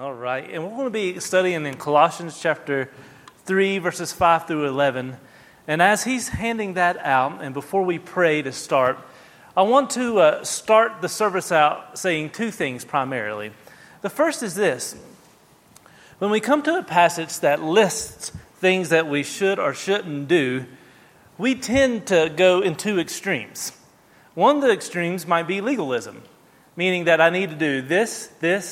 All right, and we're going to be studying in Colossians chapter 3, verses 5 through 11. And as he's handing that out, and before we pray to start, I want to start the service out saying two things primarily. The first is this. When we come to a passage that lists things that we should or shouldn't do, we tend to go in two extremes. One of the extremes might be legalism, meaning that I need to do this,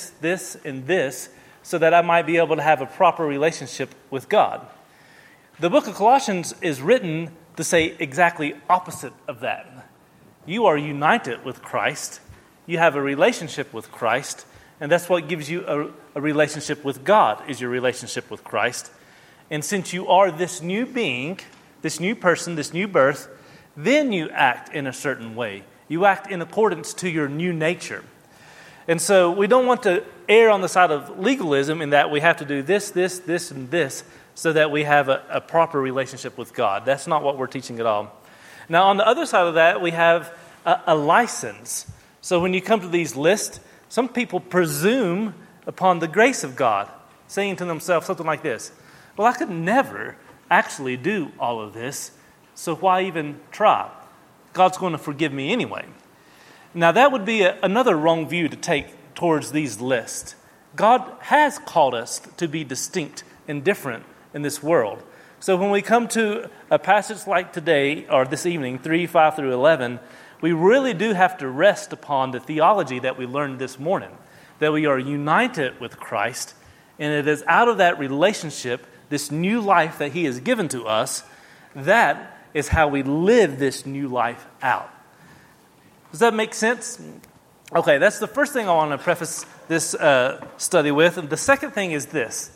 and this, so that I might be able to have a proper relationship with God. The book of Colossians is written to say exactly opposite of that. You are united with Christ. You have a relationship with Christ, and that's what gives you a relationship with God, is your relationship with Christ. And since you are this new being, this new person, this new birth, then you act in a certain way. You act in accordance to your new nature. And so we don't want to err on the side of legalism in that we have to do this, and this, so that we have a proper relationship with God. That's not what we're teaching at all. Now, on the other side of that, we have a license. So when you come to these lists, some people presume upon the grace of God, saying to themselves something like this: well, I could never actually do all of this, so why even try? God's going to forgive me anyway. Now, that would be another wrong view to take towards these lists. God has called us to be distinct and different in this world. So when we come to a passage like today, or this evening, 3, 5 through 11, we really do have to rest upon the theology that we learned this morning, that we are united with Christ, and it is out of that relationship, this new life that He has given to us, that is how we live this new life out. Does that make sense? Okay, that's the first thing I want to preface this study with. And the second thing is this.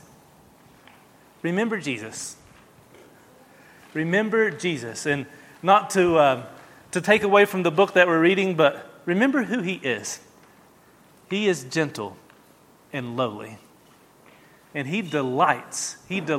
Remember Jesus. Remember Jesus. And not to take away from the book that we're reading, but remember who He is. He is gentle and lowly. And He delights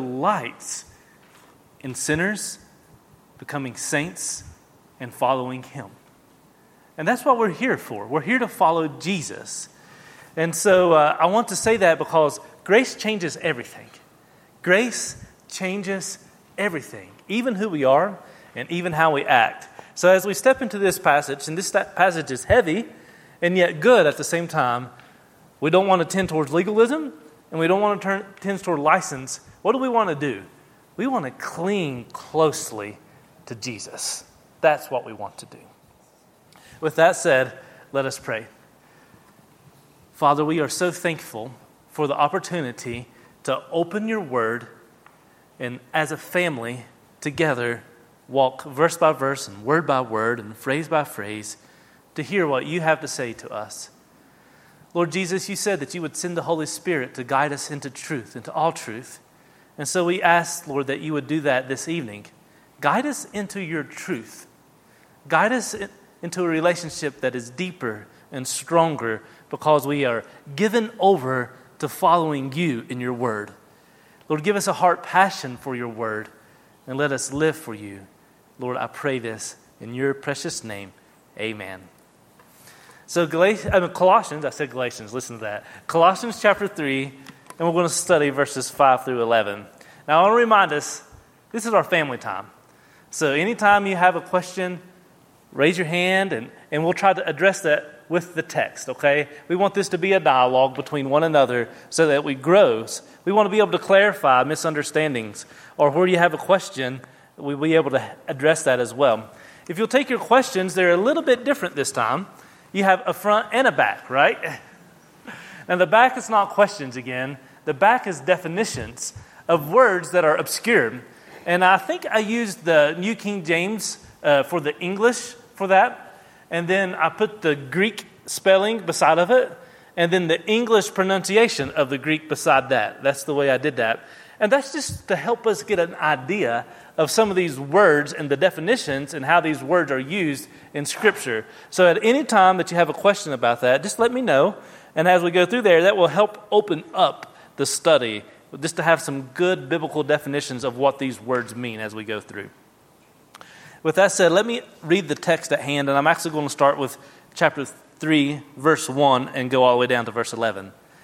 in sinners becoming saints and following Him. And that's what we're here for. We're here to follow Jesus. And so I want to say that because grace changes everything. Grace changes everything, even who we are and even how we act. So as we step into this passage, and this passage is heavy and yet good at the same time, we don't want to tend towards legalism and we don't want to tend toward license. What do we want to do? We want to cling closely to Jesus. That's what we want to do. With that said, let us pray. Father, we are so thankful for the opportunity to open your word and as a family together walk verse by verse and word by word and phrase by phrase to hear what you have to say to us. Lord Jesus, you said that you would send the Holy Spirit to guide us into truth, into all truth. And so we ask, Lord, that you would do that this evening. Guide us into your truth. Guide us into a relationship that is deeper and stronger because we are given over to following you in your word. Lord, give us a heart passion for your word and let us live for you. Lord, I pray this in your precious name. Amen. So Colossians, I said Galatians, listen to that. Colossians chapter 3, and we're going to study verses 5 through 11. Now, I want to remind us, this is our family time. So anytime you have a question, raise your hand, and we'll try to address that with the text, okay? We want this to be a dialogue between one another so that we grow. We want to be able to clarify misunderstandings, or where you have a question, we'll be able to address that as well. If you'll take your questions, they're a little bit different this time. You have a front and a back, right? Now, the back is not questions again. The back is definitions of words that are obscure. And I think I used the New King James for the English for that. And then I put the Greek spelling beside of it. And then the English pronunciation of the Greek beside that. That's the way I did that. And that's just to help us get an idea of some of these words and the definitions and how these words are used in Scripture. So at any time that you have a question about that, just let me know. And as we go through there, that will help open up the study, just to have some good biblical definitions of what these words mean as we go through. With that said, let me read the text at hand, and I'm actually going to start with chapter 3, verse 1, and go all the way down to verse 11.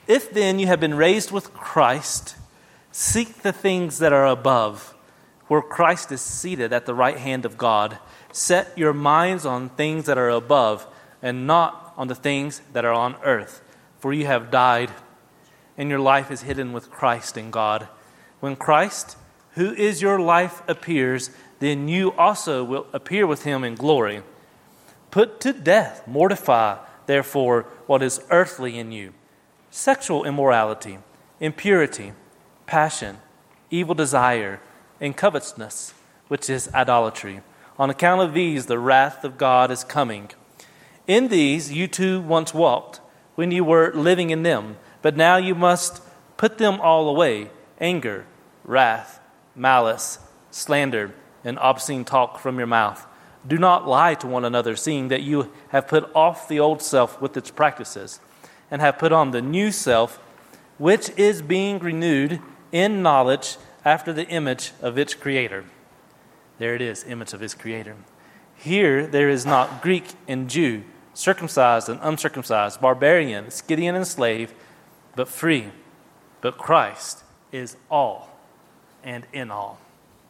If then you have been raised with Christ, seek the things that are above, where Christ is seated at the right hand of God. Set your minds on things that are above, and not on the things that are on earth. For you have died, and your life is hidden with Christ in God. When Christ, who is your life, appears, then you also will appear with him in glory. Put to death, mortify, therefore, what is earthly in you: sexual immorality, impurity, passion, evil desire, and covetousness, which is idolatry. On account of these, the wrath of God is coming. In these you too once walked, when you were living in them, but now you must put them all away: anger, wrath, malice, slander, and obscene talk from your mouth. Do not lie to one another, seeing that you have put off the old self with its practices, and have put on the new self, which is being renewed in knowledge after the image of its creator. There it is, image of his creator. Here there is not Greek and Jew, circumcised and uncircumcised, barbarian, Scythian and slave, but free. But Christ is all and in all.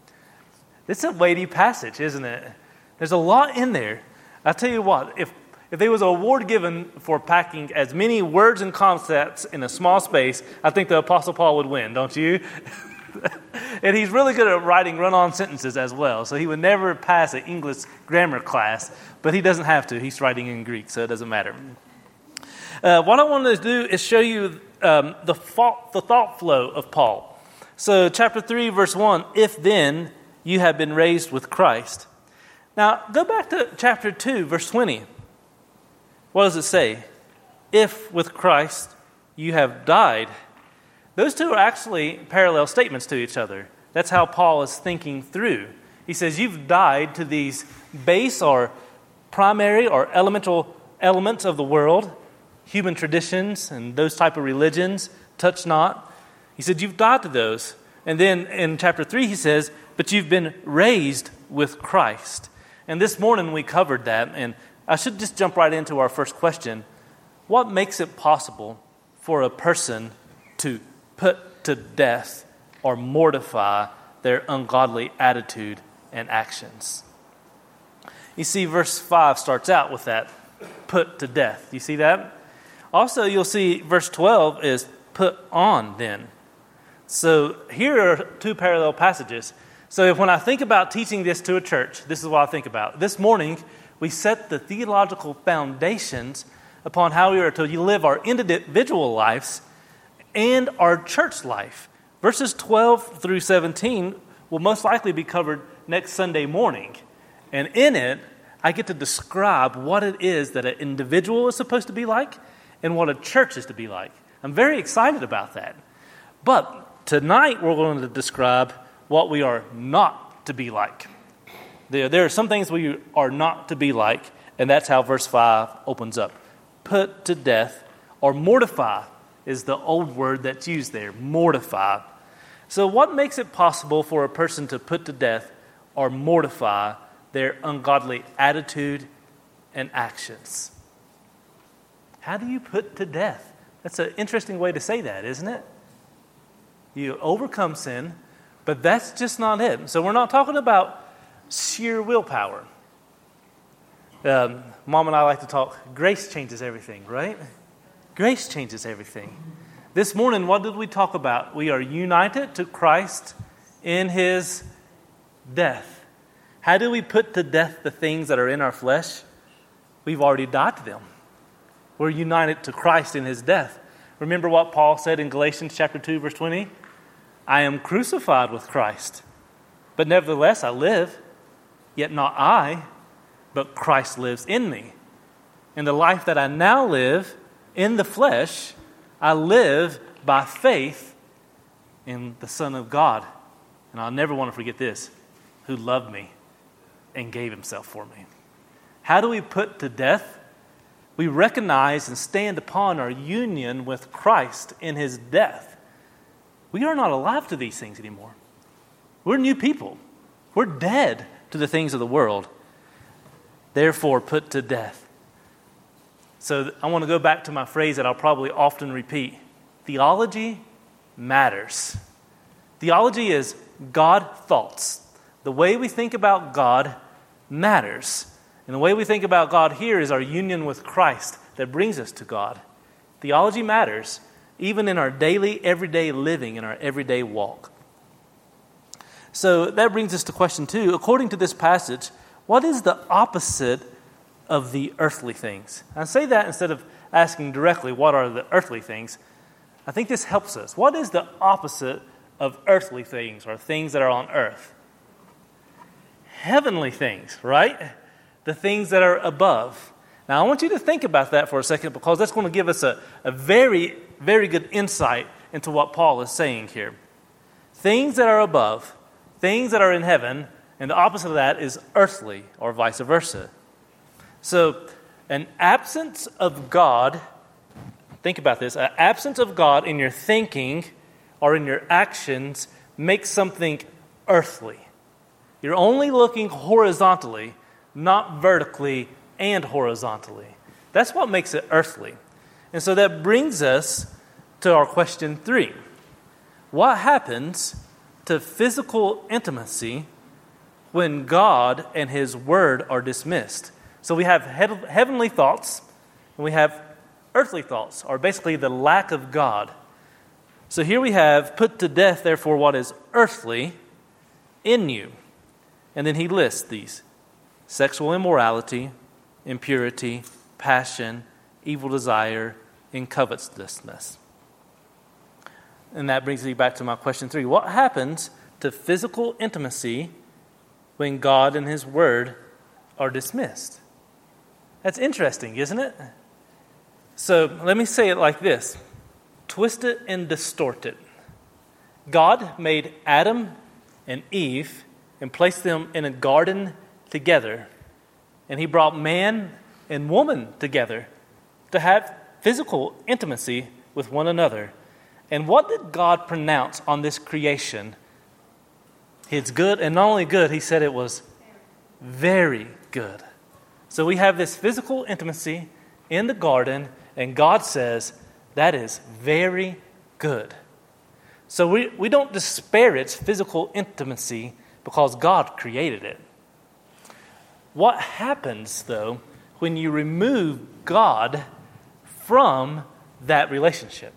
It's a weighty passage, isn't it? There's a lot in there. I tell you what, if there was an award given for packing as many words and concepts in a small space, I think the Apostle Paul would win, don't you? And he's really good at writing run-on sentences as well. So he would never pass an English grammar class, but he doesn't have to. He's writing in Greek, so it doesn't matter. What I wanted to do is show you the thought flow of Paul. So chapter 3, verse 1, if then you have been raised with Christ. Now, go back to chapter 2, verse 20. What does it say? If with Christ you have died. Those two are actually parallel statements to each other. That's how Paul is thinking through. He says, you've died to these base or primary or elemental elements of the world, human traditions and those type of religions, touch not. He said, you've died to those. And then in chapter 3, he says, but you've been raised with Christ. And this morning we covered that, and I should just jump right into our first question. What makes it possible for a person to put to death or mortify their ungodly attitude and actions? You see, verse 5 starts out with that, put to death. You see that? Also, you'll see verse 12 is put on then. So here are two parallel passages. So when I think about teaching this to a church, this is what I think about. This morning, we set the theological foundations upon how we are to live our individual lives and our church life. Verses 12 through 17 will most likely be covered next Sunday morning. And in it, I get to describe what it is that an individual is supposed to be like and what a church is to be like. I'm very excited about that. But tonight, we're going to describe what we are not to be like. There are some things we are not to be like, and that's how verse 5 opens up. Put to death, or mortify is the old word that's used there, mortify. So what makes it possible for a person to put to death or mortify their ungodly attitude and actions? How do you put to death? That's an interesting way to say that, isn't it? You overcome sin, but that's just not it. So we're not talking about sheer willpower. Mom and I like to talk, grace changes everything, right? Grace changes everything. This morning, what did we talk about? We are united to Christ in his death. How do we put to death the things that are in our flesh? We've already died to them. We're united to Christ in his death. Remember what Paul said in Galatians chapter 2, verse 20? I am crucified with Christ, but nevertheless I live, yet not I, but Christ lives in me. And the life that I now live in the flesh, I live by faith in the Son of God. And I'll never want to forget this, who loved me and gave himself for me. How do we put to death? We recognize and stand upon our union with Christ in his death. We are not alive to these things anymore. We're new people. We're dead to the things of the world. Therefore, put to death. So I want to go back to my phrase that I'll probably often repeat. theology matters. Theology is God thoughts. The way we think about God matters. And the way we think about God here is our union with Christ that brings us to God. Theology matters, even in our daily, everyday living, in our everyday walk. So that brings us to question 2. According to this passage, what is the opposite of the earthly things? I say that instead of asking directly, what are the earthly things? I think this helps us. What is the opposite of earthly things, or things that are on earth? Heavenly things, right? The things that are above. Now, I want you to think about that for a second, because that's going to give us a very, very good insight into what Paul is saying here. Things that are above, things that are in heaven, and the opposite of that is earthly, or vice versa. So, an absence of God, think about this, an absence of God in your thinking or in your actions makes something earthly. You're only looking horizontally, not vertically and horizontally. That's what makes it earthly. And so that brings us to our question 3. What happens to physical intimacy when God and His Word are dismissed? So we have heavenly thoughts, and we have earthly thoughts, or basically the lack of God. So here we have, put to death, therefore, what is earthly in you. And then he lists these: sexual immorality, impurity, passion, evil desire, and covetousness. And that brings me back to my question 3. What happens to physical intimacy when God and His Word are dismissed? That's interesting, isn't it? So let me say it like this. Twist it and distort it. God made Adam and Eve and placed them in a garden together. And He brought man and woman together to have physical intimacy with one another. And what did God pronounce on this creation? It's good, and not only good, He said it was very good. So we have this physical intimacy in the garden, and God says, that is very good. So we don't disparage physical intimacy because God created it. What happens, though, when you remove God from that relationship?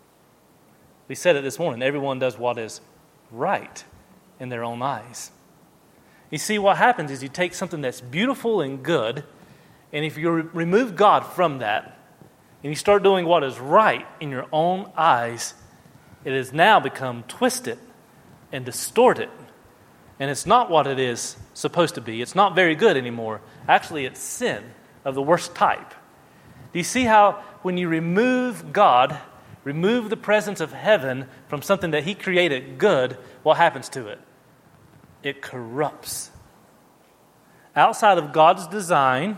We said it this morning. Everyone does what is right in their own eyes. You see, what happens is you take something that's beautiful and good, and if you remove God from that, and you start doing what is right in your own eyes, it has now become twisted and distorted. And it's not what it is supposed to be. It's not very good anymore. Actually, it's sin of the worst type. Do you see how when you remove God, remove the presence of heaven from something that He created good, what happens to it? It corrupts. Outside of God's design,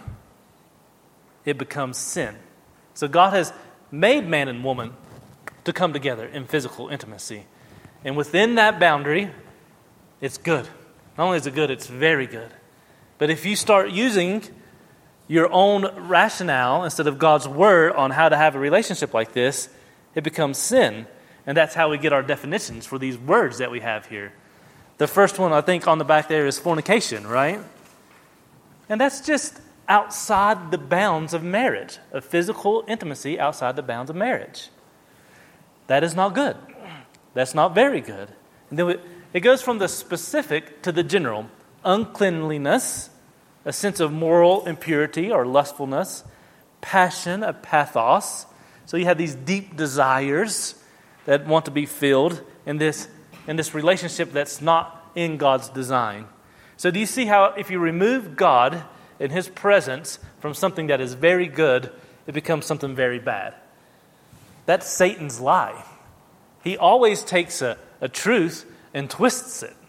it becomes sin. So God has made man and woman to come together in physical intimacy. And within that boundary, it's good. Not only is it good, it's very good. But if you start using your own rationale instead of God's Word on how to have a relationship like this, it becomes sin. And that's how we get our definitions for these words that we have here. The first one, I think, on the back there is fornication, right? And that's just outside the bounds of marriage, of physical intimacy outside the bounds of marriage. That is not good. That's not very good. And then it goes from the specific to the general. Uncleanliness, a sense of moral impurity or lustfulness, passion, a pathos. So you have these deep desires that want to be filled in this relationship that's not in God's design. So do you see how if you remove God and His presence from something that is very good, it becomes something very bad? That's Satan's lie. He always takes a truth and twists it.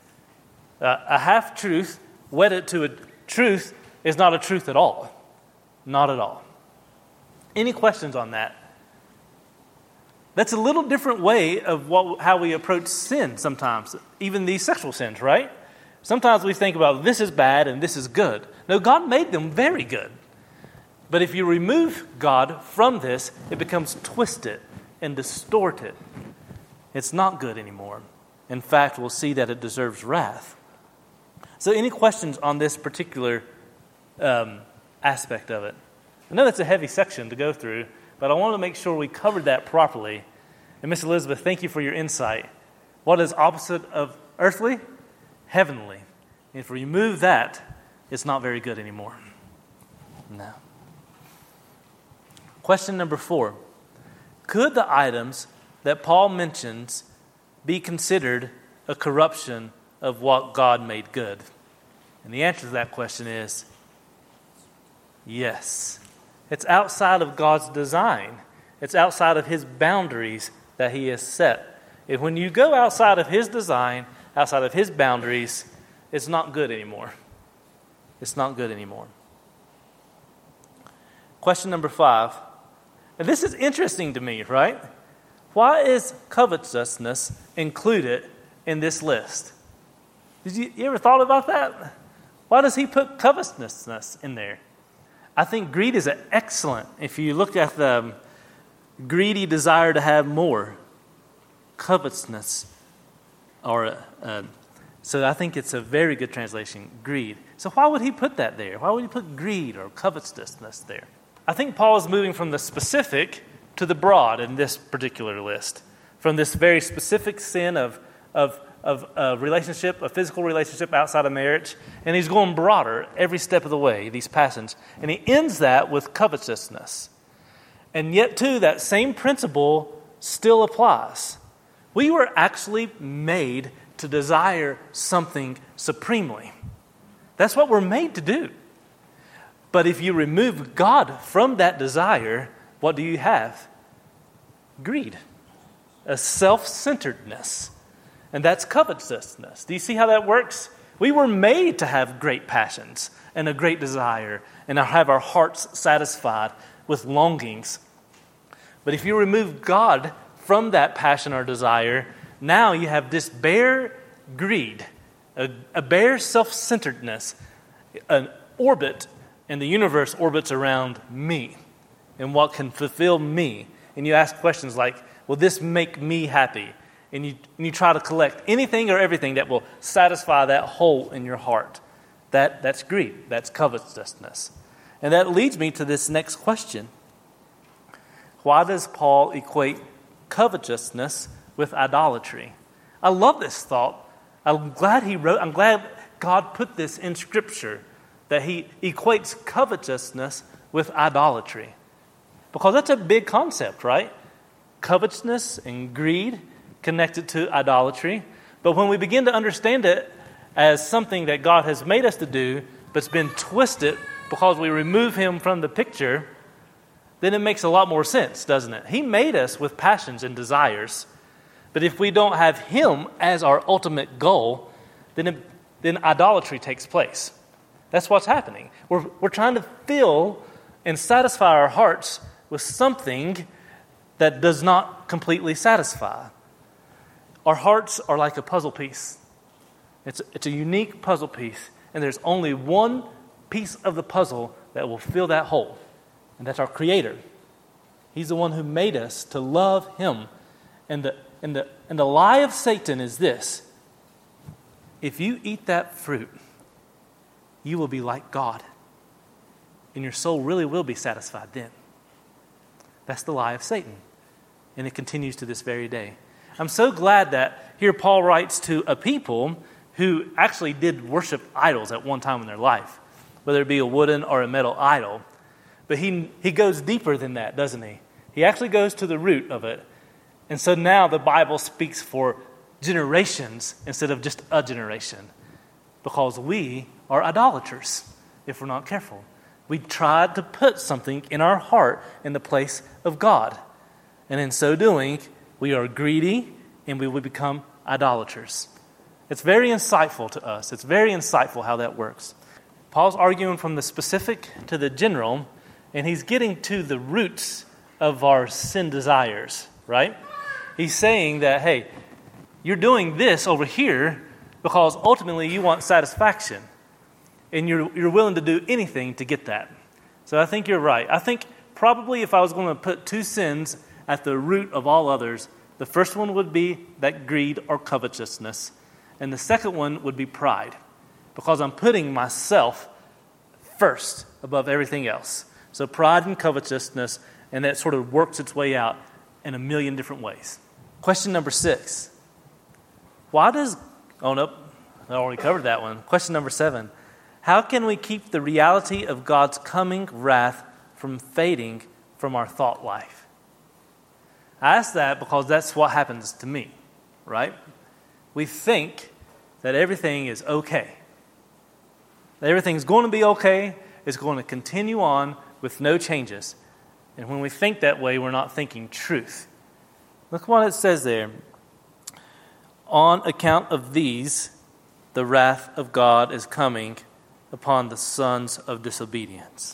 A half-truth wedded to a truth is not a truth at all. Not at all. Any questions on that? That's a little different way of how we approach sin sometimes, even these sexual sins, right? Sometimes we think about this is bad and this is good. No, God made them very good. But if you remove God from this, it becomes twisted and distort it, it's not good anymore. In fact, we'll see that it deserves wrath. So any questions on this particular aspect of it? I know that's a heavy section to go through, but I want to make sure we covered that properly. And Miss Elizabeth, thank you for your insight. What is opposite of earthly? Heavenly. And if we remove that, it's not very good anymore. No. Question number 4. Could the items that Paul mentions be considered a corruption of what God made good? And the answer to that question is yes. It's outside of God's design. It's outside of His boundaries that He has set. If when you go outside of His design, outside of His boundaries, it's not good anymore. It's not good anymore. Question number 5. And this is interesting to me, right? Why is covetousness included in this list? You ever thought about that? Why does he put covetousness in there? I think greed is excellent. If you look at the greedy desire to have more, covetousness, so I think it's a very good translation, greed. So why would he put that there? Why would he put greed or covetousness there? I think Paul is moving from the specific to the broad in this particular list, from this very specific sin of a relationship, a physical relationship outside of marriage, and he's going broader every step of the way, these passages, and he ends that with covetousness. And yet, too, that same principle still applies. We were actually made to desire something supremely. That's what we're made to do. But if you remove God from that desire, what do you have? Greed, a self-centeredness. And that's covetousness. Do you see how that works? We were made to have great passions and a great desire and to have our hearts satisfied with longings. But if you remove God from that passion or desire, now you have this bare greed, a bare self-centeredness, an orbit, and the universe orbits around me and what can fulfill me. And you ask questions like, will this make me happy? And you try to collect anything or everything that will satisfy that hole in your heart. That's greed. That's covetousness. And that leads me to this next question. Why does Paul equate covetousness with idolatry? I love this thought. I'm glad God put this in Scripture, that he equates covetousness with idolatry. Because that's a big concept, right? Covetousness and greed connected to idolatry. But when we begin to understand it as something that God has made us to do, but it's been twisted because we remove Him from the picture, then it makes a lot more sense, doesn't it? He made us with passions and desires. But if we don't have Him as our ultimate goal, then idolatry takes place. That's what's happening. We're trying to fill and satisfy our hearts with something that does not completely satisfy. Our hearts are like a puzzle piece. It's a unique puzzle piece, and there's only one piece of the puzzle that will fill that hole, and that's our Creator. He's the one who made us to love Him. And the lie of Satan is this: if you eat that fruit, you will be like God, and your soul really will be satisfied then. That's the lie of Satan, and it continues to this very day. I'm so glad that here Paul writes to a people who actually did worship idols at one time in their life, whether it be a wooden or a metal idol. But he goes deeper than that, doesn't he? He actually goes to the root of it. And so now the Bible speaks for generations instead of just a generation, because we are idolaters if we're not careful. We tried to put something in our heart in the place of God. And in so doing, we are greedy, and we will become idolaters. It's very insightful to us. It's very insightful how that works. Paul's arguing from the specific to the general, and he's getting to the roots of our sin desires, right? He's saying that, hey, you're doing this over here because ultimately you want satisfaction, and you're willing to do anything to get that. So I think you're right. I think probably if I was going to put two sins at the root of all others. The first one would be that greed or covetousness. And the second one would be pride, because I'm putting myself first above everything else. So pride and covetousness, and that sort of works its way out in a million different ways. Question number 6. Oh, nope, I already covered that one. Question number 7. How can we keep the reality of God's coming wrath from fading from our thought life? I ask that because that's what happens to me, right? We think that everything is okay. That everything's going to be okay. It's going to continue on with no changes. And when we think that way, we're not thinking truth. Look what it says there. On account of these, the wrath of God is coming upon the sons of disobedience.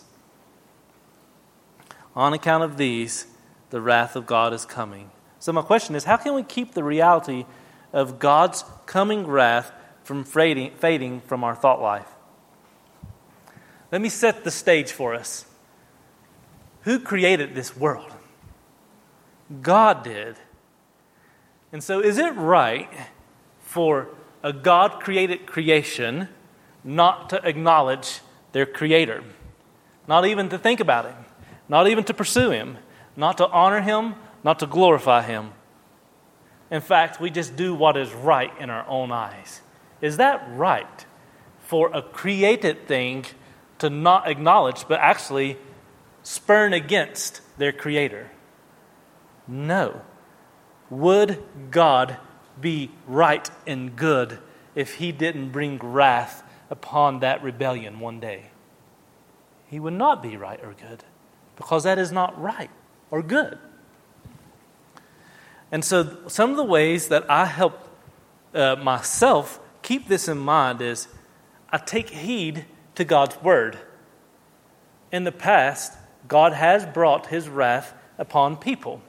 On account of these, the wrath of God is coming. So my question is, how can we keep the reality of God's coming wrath from fading from our thought life? Let me set the stage for us. Who created this world? God did. And so is it right for a God-created creation not to acknowledge their Creator? Not even to think about Him. Not even to pursue Him. Not to honor Him. Not to glorify Him. In fact, we just do what is right in our own eyes. Is that right for a created thing to not acknowledge, but actually spurn against their Creator? No. Would God be right and good if He didn't bring wrath upon that rebellion one day? He would not be right or good, because that is not right or good. And so some of the ways that I help myself keep this in mind is I take heed to God's word. In the past, God has brought His wrath upon people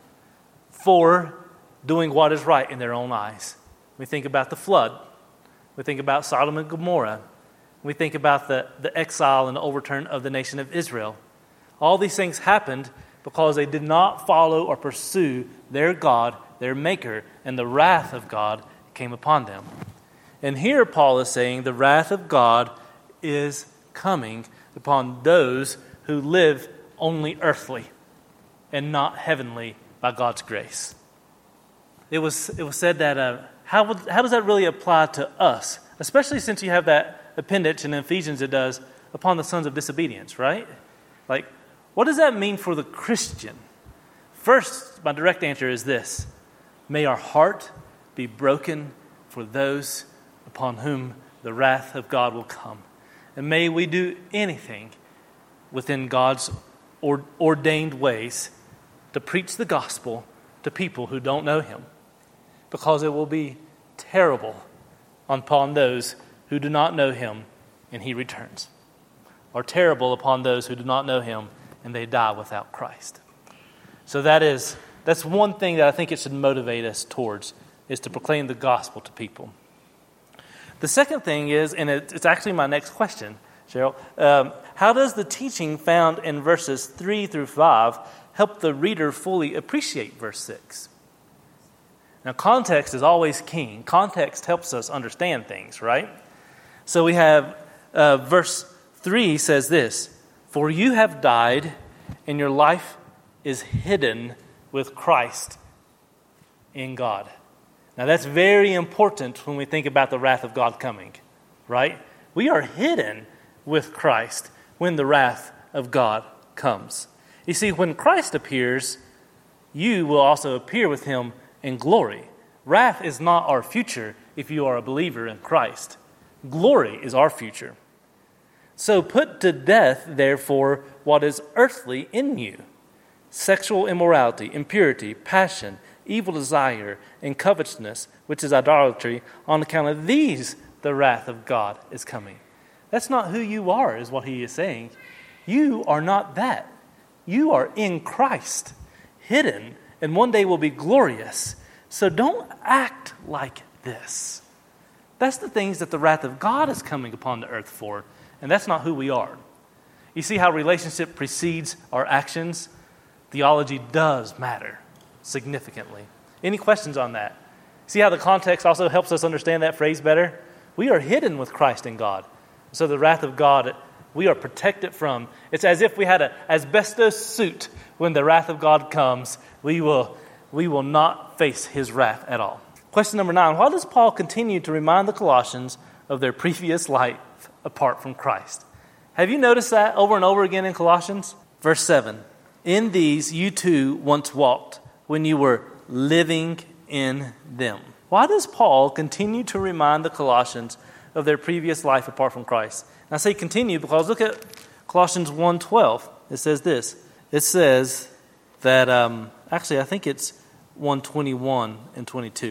for doing what is right in their own eyes. We think about the flood. We think about Sodom and Gomorrah. We think about the exile and the overturn of the nation of Israel. All these things happened because they did not follow or pursue their God, their Maker, and the wrath of God came upon them. And here Paul is saying the wrath of God is coming upon those who live only earthly and not heavenly by God's grace. It was said that how does that really apply to us? Especially since you have that appendage in Ephesians, it does, upon the sons of disobedience, right? Like, what does that mean for the Christian? First, my direct answer is this. May our heart be broken for those upon whom the wrath of God will come. And may we do anything within God's ordained ways to preach the gospel to people who don't know Him. Because it will be terrible upon those who do not know Him and He returns. Or terrible upon those who do not know Him and they die without Christ. So that's one thing that I think it should motivate us towards, is to proclaim the gospel to people. The second thing is, and it's actually my next question, Cheryl, how does the teaching found in verses 3 through 5 help the reader fully appreciate verse 6? Now, context is always king. Context helps us understand things, right? So we have verse 3 says this, "For you have died, and your life is hidden with Christ in God." Now, that's very important when we think about the wrath of God coming, right? We are hidden with Christ when the wrath of God comes. You see, when Christ appears, you will also appear with Him in glory. Wrath is not our future if you are a believer in Christ. Glory is our future. So put to death, therefore, what is earthly in you: sexual immorality, impurity, passion, evil desire, and covetousness, which is idolatry. On account of these, the wrath of God is coming. That's not who you are, is what he is saying. You are not that. You are in Christ, hidden, and one day will be glorious. So don't act like this. That's the things that the wrath of God is coming upon the earth for, and that's not who we are. You see how relationship precedes our actions? Theology does matter. significantly. Any questions on that? See how the context also helps us understand that phrase better? We are hidden with Christ in God. So the wrath of God, we are protected from. It's as if we had an asbestos suit. When the wrath of God comes, we will not face his wrath at all. Question number 9. Why does Paul continue to remind the Colossians of their previous life apart from Christ? Have you noticed that over and over again in Colossians? Verse 7. In these you too once walked when you were living in them. Why does Paul continue to remind the Colossians of their previous life apart from Christ? And I say continue because look at Colossians 1:12. It says this. It says that, actually I think it's 1:21 and 22.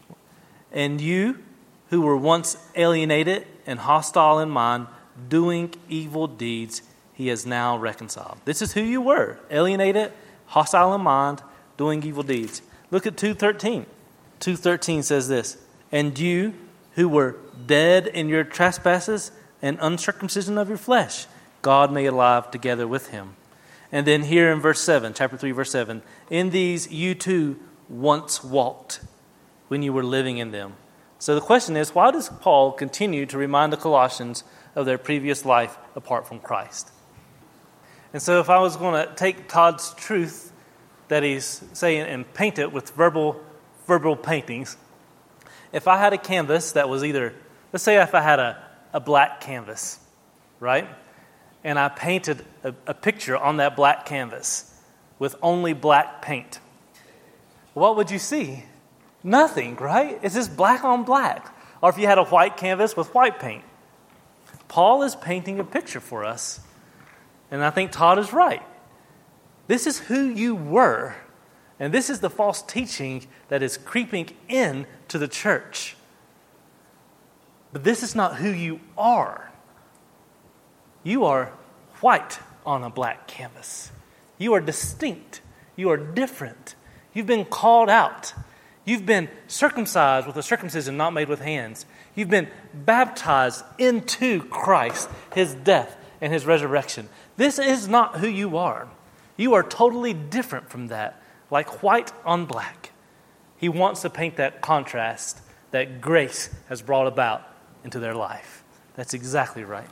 And you who were once alienated and hostile in mind, doing evil deeds, he has now reconciled. This is who you were, alienated, hostile in mind, doing evil deeds. Look at 2:13. 2:13 says this, and you who were dead in your trespasses and uncircumcision of your flesh, God made alive together with him. And then here in verse 7, chapter 3, verse 7, in these you too once walked when you were living in them. So the question is, why does Paul continue to remind the Colossians of their previous life apart from Christ? And so if I was going to take Todd's truth that he's saying and paint it with verbal paintings, if I had a canvas that was either, let's say if I had a black canvas, right? And I painted a picture on that black canvas with only black paint. What would you see? Nothing, right? It's just black on black. Or if you had a white canvas with white paint. Paul is painting a picture for us. And I think Todd is right. This is who you were. And this is the false teaching that is creeping in to the church. But this is not who you are. You are white on a black canvas. You are distinct. You are different. You've been called out. You've been circumcised with a circumcision not made with hands. You've been baptized into Christ, his death and his resurrection. This is not who you are. You are totally different from that, like white on black. He wants to paint that contrast that grace has brought about into their life. That's exactly right.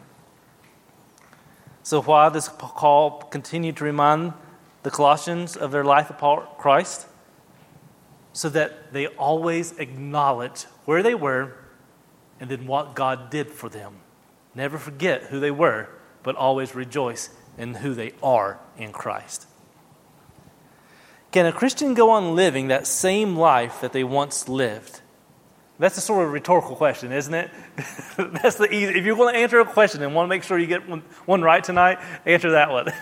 So why does Paul continue to remind the Colossians of their life apart from Christ? So that they always acknowledge where they were and then what God did for them. Never forget who they were, but always rejoice in who they are in Christ. Can a Christian go on living that same life that they once lived? That's a sort of rhetorical question, isn't it? That's the easy. If you're going to answer a question and want to make sure you get one right tonight, answer that one.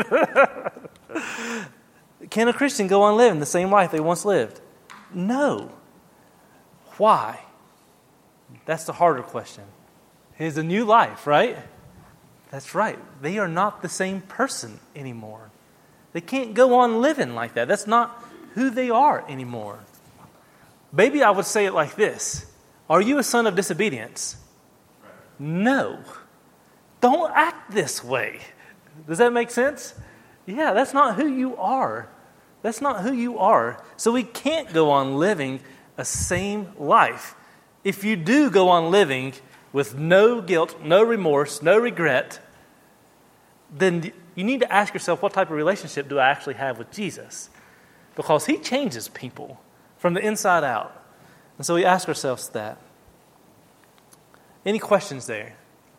Can a Christian go on living the same life they once lived? No. Why? That's the harder question. It's a new life, right? That's right. They are not the same person anymore. They can't go on living like that. That's not who they are anymore. Maybe I would say it like this. Are you a son of disobedience? No. Don't act this way. Does that make sense? Yeah, that's not who you are. That's not who you are. So we can't go on living a same life. If you do go on living with no guilt, no remorse, no regret, then you need to ask yourself, what type of relationship do I actually have with Jesus? Because he changes people from the inside out. And so we ask ourselves that. Any questions there?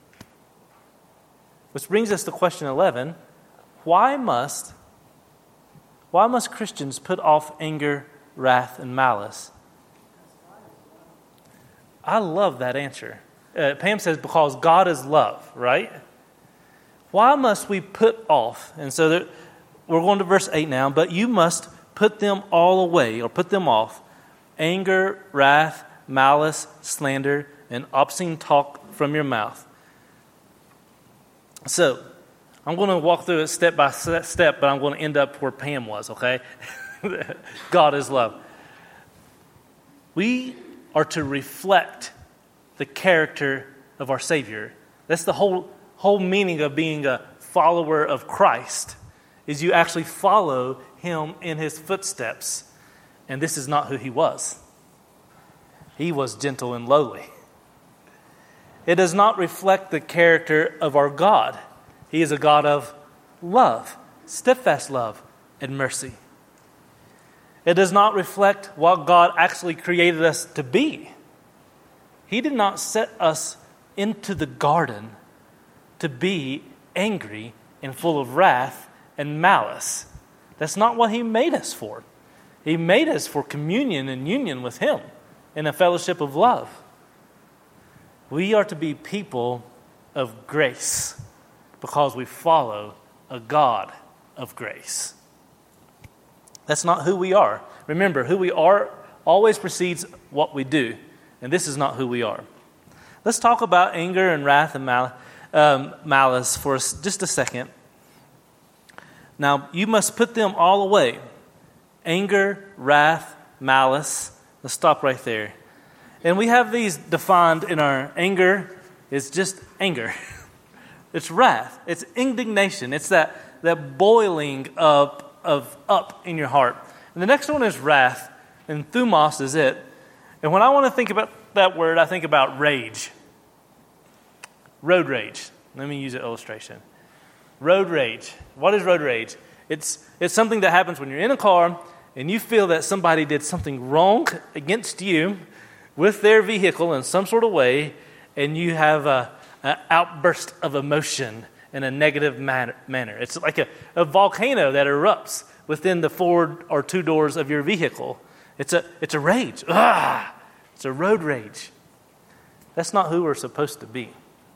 Which brings us to question 11. Why must Christians put off anger, wrath, and malice? I love that answer. Pam says, because God is love, right? Why must we put off? And so we're going to verse 8 now. But you must put them all away, or put them off. Anger, wrath, malice, slander, and obscene talk from your mouth. So, I'm going to walk through it step by step, but I'm going to end up where Pam was, okay? God is love. We are to reflect the character of our Savior. That's the whole meaning of being a follower of Christ, is you actually follow him in his footsteps. And this is not who he was. He was gentle and lowly. It does not reflect the character of our God. He is a God of love, steadfast love, and mercy. It does not reflect what God actually created us to be. He did not set us into the garden to be angry and full of wrath and malice. That's not what He made us for. He made us for communion and union with Him in a fellowship of love. We are to be people of grace because we follow a God of grace. That's not who we are. Remember, who we are always precedes what we do, and this is not who we are. Let's talk about anger and wrath and malice for just a second. Now, you must put them all away. Anger, wrath, malice. Let's stop right there. And we have these defined in our anger. It's just anger. It's wrath. It's indignation. It's that boiling up in your heart. And the next one is wrath. And thumos is it. And when I want to think about that word, I think about rage. Road rage. Let me use an illustration. Road rage. What is road rage? It's something that happens when you're in a car and you feel that somebody did something wrong against you with their vehicle in some sort of way, and you have an outburst of emotion in a negative manner. It's like a volcano that erupts within the forward or two doors of your vehicle. It's a rage. It's a road rage. That's not who we're supposed to be.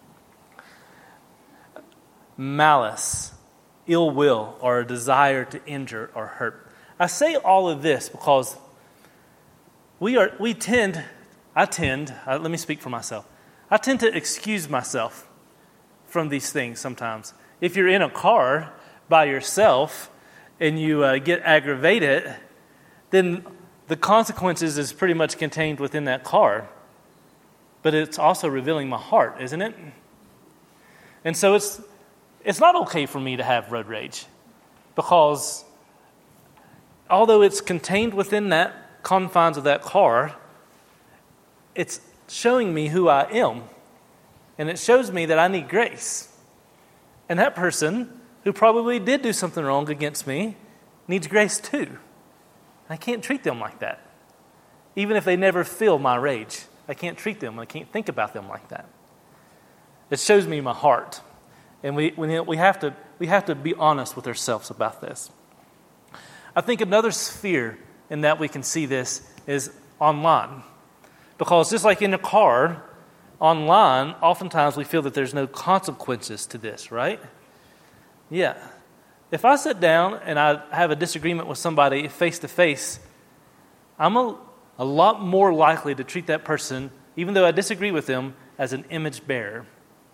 Malice, ill will, or a desire to injure or hurt. I say all of this because let me speak for myself. I tend to excuse myself from these things sometimes. If you're in a car by yourself and you get aggravated, then the consequences is pretty much contained within that car. But it's also revealing my heart, isn't it? And so it's not okay for me to have road rage, because although it's contained within that confines of that car, it's showing me who I am, and it shows me that I need grace. And that person who probably did do something wrong against me needs grace too. I can't treat them like that. Even if they never feel my rage, I can't treat them, I can't think about them like that. It shows me my heart. And we have to be honest with ourselves about this. I think another sphere in that we can see this is online. Because just like in a car, online, oftentimes we feel that there's no consequences to this, right? Yeah. If I sit down and I have a disagreement with somebody face to face, I'm a lot more likely to treat that person, even though I disagree with them, as an image bearer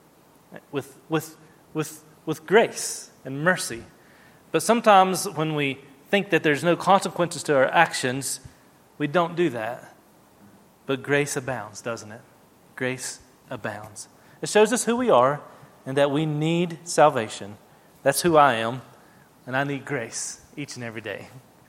with grace and mercy. But sometimes when we think that there's no consequences to our actions, we don't do that. But grace abounds, doesn't it? Grace abounds. It shows us who we are and that we need salvation. That's who I am, and I need grace each and every day.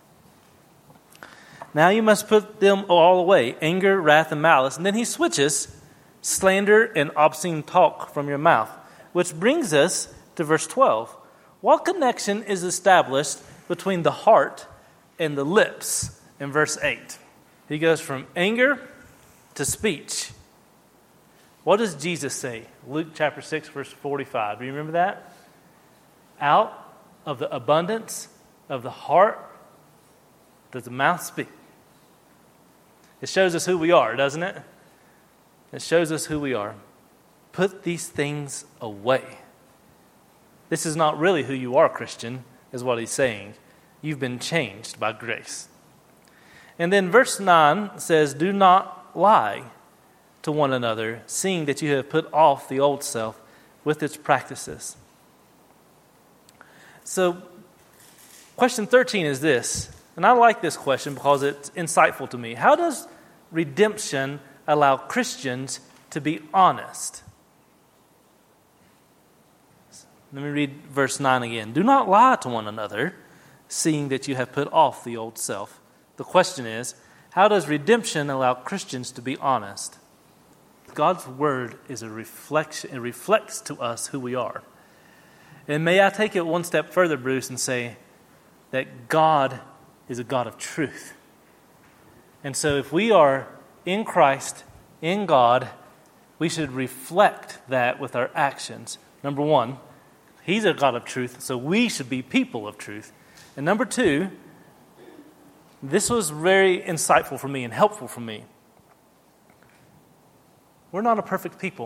Now you must put them all away, anger, wrath, and malice. And then he switches, slander and obscene talk from your mouth, which brings us to verse 12. What connection is established between the heart and the lips in verse 8? He goes from anger to speech. What does Jesus say? Luke chapter 6, verse 45. Do you remember that? Out of the abundance of the heart does the mouth speak. It shows us who we are, doesn't it? It shows us who we are. Put these things away. This is not really who you are, Christian, is what he's saying. You've been changed by grace. And then verse 9 says, do not lie to one another, seeing that you have put off the old self with its practices. So, question 13 is this, and I like this question because it's insightful to me. How does redemption allow Christians to be honest? Let me read verse 9 again. Do not lie to one another, seeing that you have put off the old self The question is, how does redemption allow Christians to be honest? God's word is a reflection. It reflects to us who we are. And may I take it one step further, Bruce, and say that God is a God of truth. And so if we are in Christ, in God, we should reflect that with our actions. Number one, He's a God of truth, so we should be people of truth. And number two, this was very insightful for me and helpful for me. We're not a perfect people.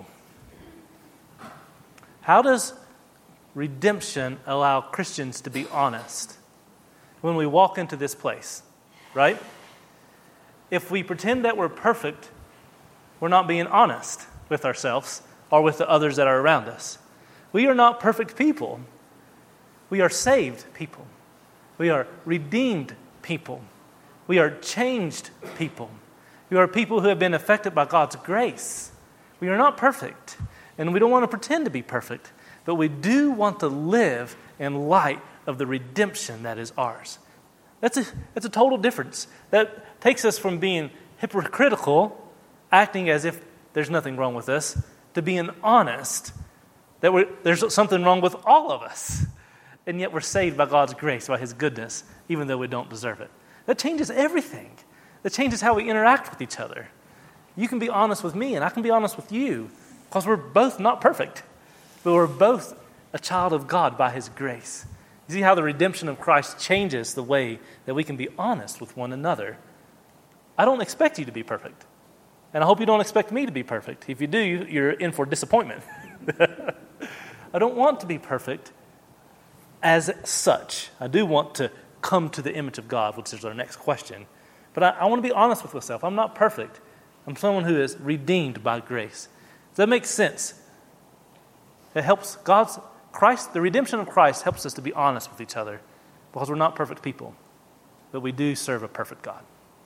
How does redemption allow Christians to be honest when we walk into this place, right? If we pretend that we're perfect, we're not being honest with ourselves or with the others that are around us. We are not perfect people. We are saved people. We are redeemed people. We are changed people. We are people who have been affected by God's grace. We are not perfect, and we don't want to pretend to be perfect, but we do want to live in light of the redemption that is ours. That's a total difference. That takes us from being hypocritical, acting as if there's nothing wrong with us, to being honest, that there's something wrong with all of us, and yet we're saved by God's grace, by His goodness, even though we don't deserve it. That changes everything. That changes how we interact with each other. You can be honest with me, and I can be honest with you, because we're both not perfect, but we're both a child of God by His grace. You see how the redemption of Christ changes the way that we can be honest with one another. I don't expect you to be perfect, and I hope you don't expect me to be perfect. If you do, you're in for disappointment. I don't want to be perfect as such. I do want to come to the image of God, which is our next question. But I want to be honest with myself. I'm not perfect. I'm someone who is redeemed by grace. Does that make sense? It helps the redemption of Christ helps us to be honest with each other because we're not perfect people, but we do serve a perfect God.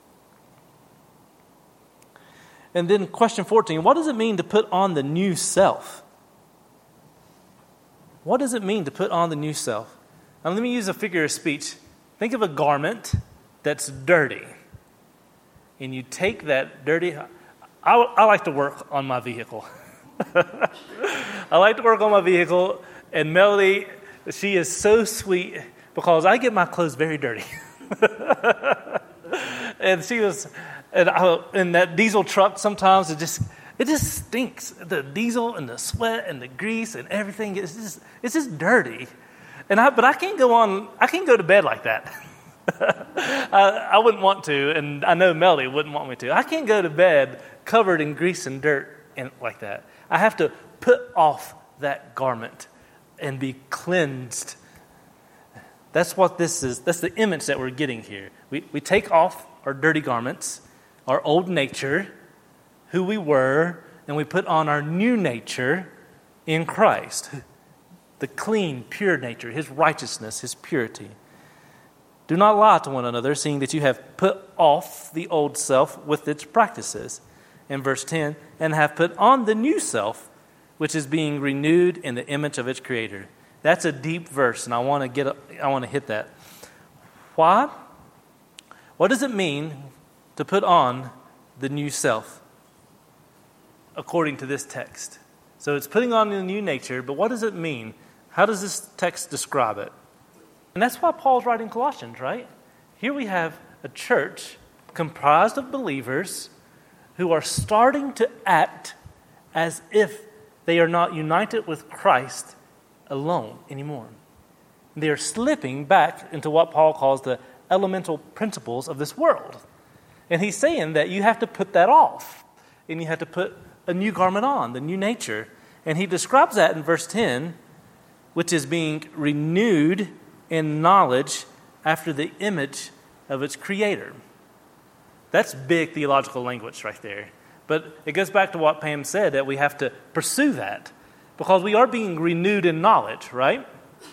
And then question 14, what does it mean to put on the new self? What does it mean to put on the new self? Now let me use a figure of speech. Think of a garment that's dirty. And you take that dirty... I like to work on my vehicle. I like to work on my vehicle, and Melody, she is so sweet because I get my clothes very dirty. And she was... in that diesel truck, sometimes it just stinks. The diesel and the sweat and the grease and everything, it's just dirty. But I can't go to bed like that. I wouldn't want to, and I know Melody wouldn't want me to. I can't go to bed covered in grease and dirt and like that. I have to put off that garment and be cleansed. That's what this is. That's the image that we're getting here. We take off our dirty garments, our old nature, who we were, and we put on our new nature in Christ. The clean, pure nature, His righteousness, His purity. Do not lie to one another, seeing that you have put off the old self with its practices. In verse 10, and have put on the new self, which is being renewed in the image of its Creator. That's a deep verse, and I want to hit that. Why? What does it mean to put on the new self? According to this text. So it's putting on the new nature, but what does it mean? How does this text describe it? And that's why Paul's writing Colossians, right? Here we have a church comprised of believers who are starting to act as if they are not united with Christ alone anymore. They are slipping back into what Paul calls the elemental principles of this world. And he's saying that you have to put that off, and you have to put a new garment on, the new nature. And he describes that in verse 10, which is being renewed in knowledge after the image of its Creator. That's big theological language right there. But it goes back to what Pam said, that we have to pursue that because we are being renewed in knowledge, right?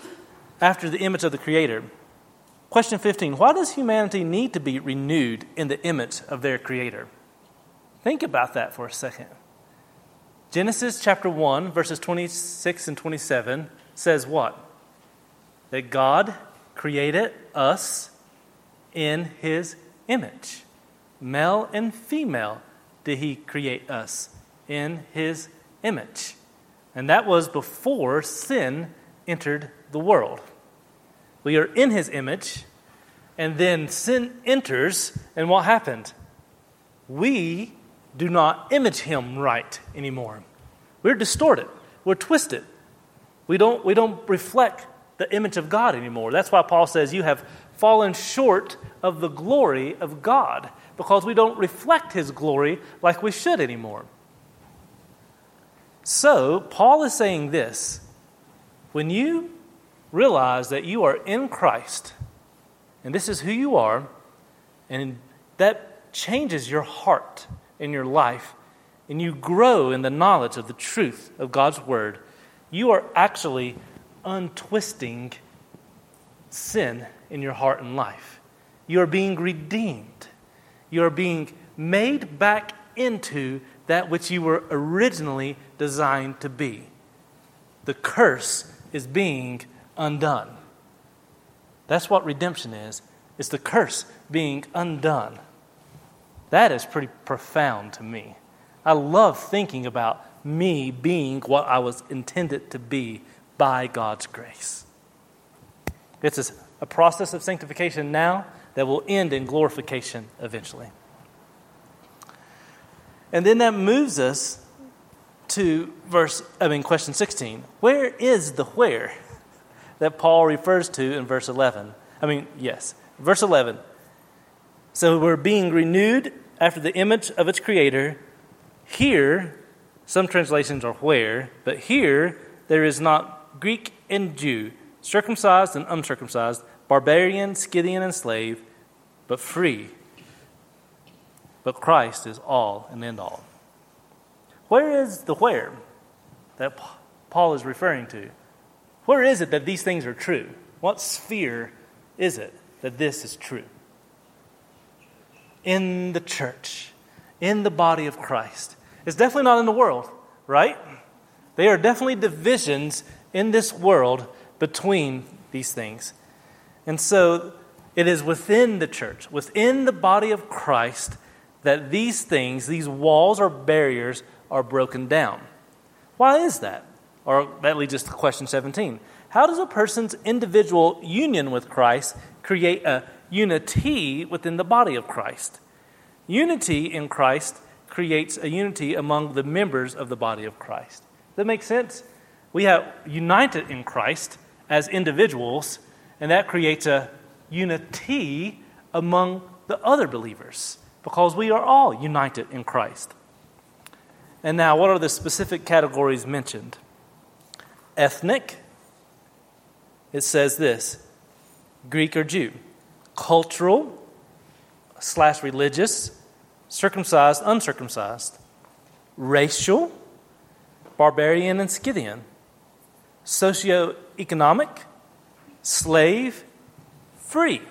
After the image of the Creator. Question 15, why does humanity need to be renewed in the image of their Creator? Think about that for a second. Genesis chapter 1, verses 26 and 27 says what? That God created us in His image. Male and female did he create us in his image. And that was before sin entered the world. We are in his image, and then sin enters, and what happened? We do not image him right anymore. We're distorted. We're twisted. We don't reflect the image of God anymore. That's why Paul says you have fallen short of the glory of God, because we don't reflect his glory like we should anymore. So, Paul is saying this: when you realize that you are in Christ, and this is who you are, and that changes your heart and your life, and you grow in the knowledge of the truth of God's word, you are actually untwisting sin in your heart and life. You are being redeemed. You are being made back into that which you were originally designed to be. The curse is being undone. That's what redemption is. It's the curse being undone. That is pretty profound to me. I love thinking about me being what I was intended to be by God's grace. It's a process of sanctification now that will end in glorification eventually. And then that moves us to question 16. Where is the where that Paul refers to in verse 11? Verse 11. So we're being renewed after the image of its creator. Here, some translations are where, but here there is not Greek and Jew, circumcised and uncircumcised, barbarian, Scythian, and slave, but free. But Christ is all and end all. Where is the where that Paul is referring to? Where is it that these things are true? What sphere is it that this is true? In the church, in the body of Christ. It's definitely not in the world, right? There are definitely divisions in this world between these things. And so it is within the church, within the body of Christ, that these things, these walls or barriers, are broken down. Why is that? Or that leads us to question 17. How does a person's individual union with Christ create a unity within the body of Christ? Unity in Christ creates a unity among the members of the body of Christ. Does that make sense? We have united in Christ as individuals, and that creates a unity among the other believers, because we are all united in Christ. And now, what are the specific categories mentioned? Ethnic, it says this, Greek or Jew. Cultural / religious, circumcised, uncircumcised. Racial, barbarian and Scythian. Socioeconomic, slave, free.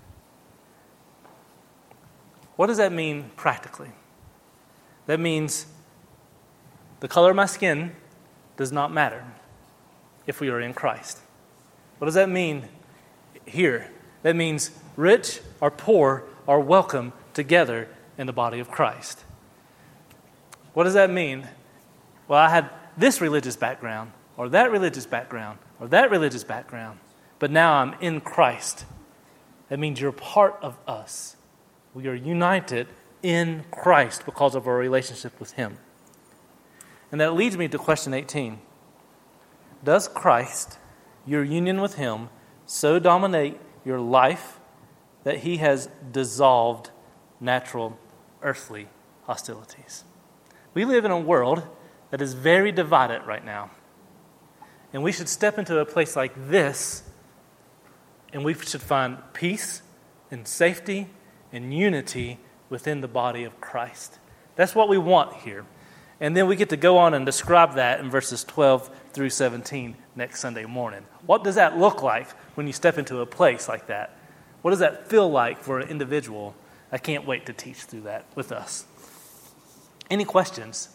What does that mean practically? That means the color of my skin does not matter if we are in Christ. What does that mean here? That means rich or poor are welcome together in the body of Christ. What does that mean? Well, I had this religious background, or that religious background, or that religious background, but now I'm in Christ. That means you're part of us. We are united in Christ because of our relationship with Him. And that leads me to question 18. Does Christ, your union with Him, so dominate your life that He has dissolved natural, earthly hostilities? We live in a world that is very divided right now. And we should step into a place like this, and we should find peace and safety and unity within the body of Christ. That's what we want here. And then we get to go on and describe that in verses 12 through 17 next Sunday morning. What does that look like when you step into a place like that? What does that feel like for an individual? I can't wait to teach through that with us. Any questions?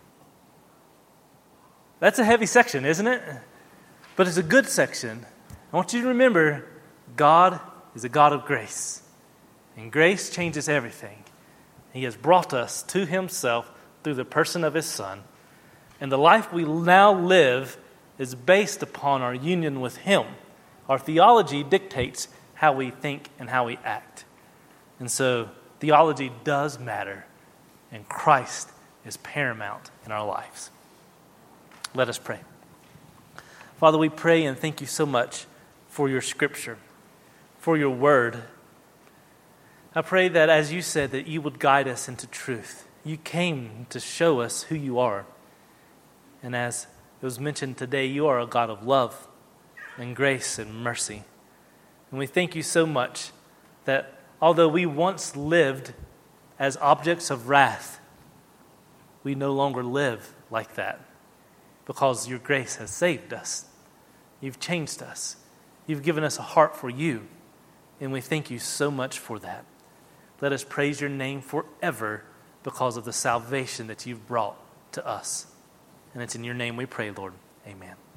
That's a heavy section, isn't it? But it's a good section. I want you to remember, God is a God of grace. And grace changes everything. He has brought us to himself through the person of his Son. And the life we now live is based upon our union with him. Our theology dictates how we think and how we act. And so theology does matter, and Christ is paramount in our lives. Let us pray. Father, we pray and thank you so much for your scripture, for your word. I pray that, as you said, that you would guide us into truth. You came to show us who you are. And as it was mentioned today, you are a God of love and grace and mercy. And we thank you so much that although we once lived as objects of wrath, we no longer live like that because your grace has saved us. You've changed us. You've given us a heart for you, and we thank you so much for that. Let us praise your name forever because of the salvation that you've brought to us. And it's in your name we pray, Lord. Amen.